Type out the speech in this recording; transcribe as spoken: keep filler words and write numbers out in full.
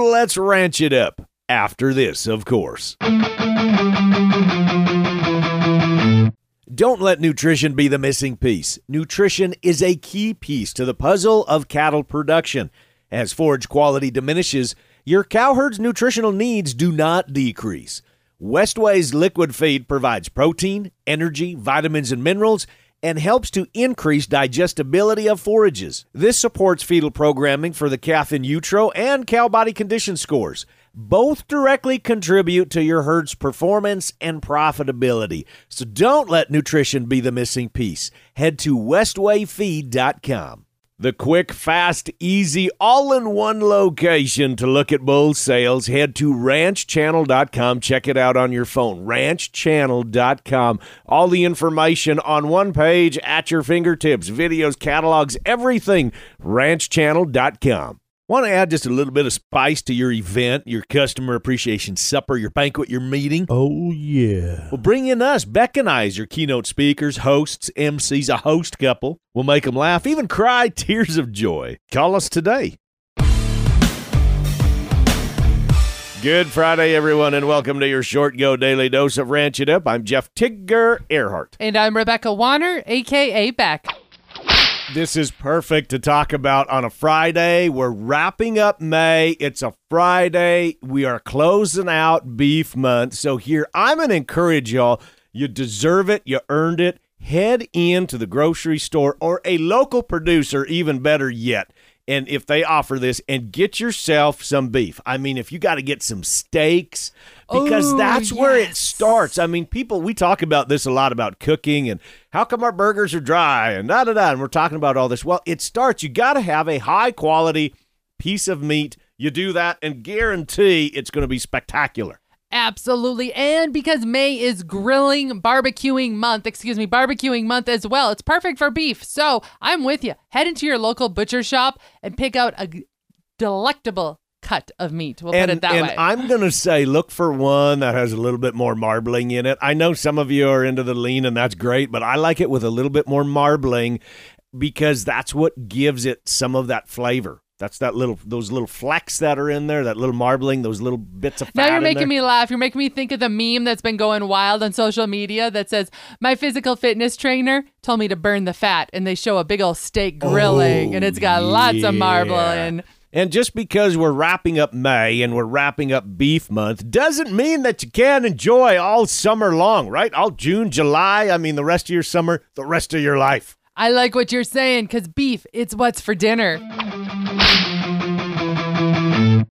let's ranch it up. After this, of course. Don't let nutrition be the missing piece. Nutrition is a key piece to the puzzle of cattle production. As forage quality diminishes, your cow herd's nutritional needs do not decrease. Westway's liquid feed provides protein, energy, vitamins, and minerals, and helps to increase digestibility of forages. This supports fetal programming for the calf in utero and cow body condition scores. Both directly contribute to your herd's performance and profitability. So don't let nutrition be the missing piece. Head to westway feed dot com. The quick, fast, easy, all-in-one location to look at bull sales. Head to ranch channel dot com. Check it out on your phone, ranch channel dot com. All the information on one page at your fingertips. Videos, catalogs, everything, ranch channel dot com. Want to add just a little bit of spice to your event, your customer appreciation supper, your banquet, your meeting? Oh, yeah. Well, bring in us, Beck and I, as your keynote speakers, hosts, M Cs, a host couple. We'll make them laugh, even cry tears of joy. Call us today. Good Friday, everyone, and welcome to your Short Go Daily Dose of Ranch It Up. I'm Jeff Tigger Earhart. And I'm Rebecca Warner, a k a. Beck. This is perfect to talk about on a Friday. We're wrapping up May. It's a Friday. We are closing out beef month. So here, I'm going to encourage y'all. You deserve it. You earned it. Head into the grocery store or a local producer, even better yet. And if they offer this, and get yourself some beef. I mean, if you got to get some steaks, because Ooh, that's where it yes. starts. I mean, people, we talk about this a lot about cooking and how come our burgers are dry and da da da. And we're talking about all this. Well, it starts. You got to have a high quality piece of meat. You do that and guarantee it's going to be spectacular. Absolutely. And because May is grilling, barbecuing month, excuse me, barbecuing month as well, it's perfect for beef. So I'm with you. Head into your local butcher shop and pick out a g- delectable cut of meat. We'll and, put it that and way. I'm going to say, look for one that has a little bit more marbling in it. I know some of you are into the lean, and that's great, but I like it with a little bit more marbling because that's what gives it some of that flavor. That's that little, those little flecks that are in there, that little marbling, those little bits of fat. Now you're in making there. me laugh. You're making me think of the meme that's been going wild on social media that says, my physical fitness trainer told me to burn the fat, and they show a big old steak grilling, Oh, and it's got lots of marble yeah. in. And just because we're wrapping up May and we're wrapping up beef month doesn't mean that you can't enjoy all summer long, right? All June, July, I mean, the rest of your summer, the rest of your life. I like what you're saying, because beef, it's what's for dinner.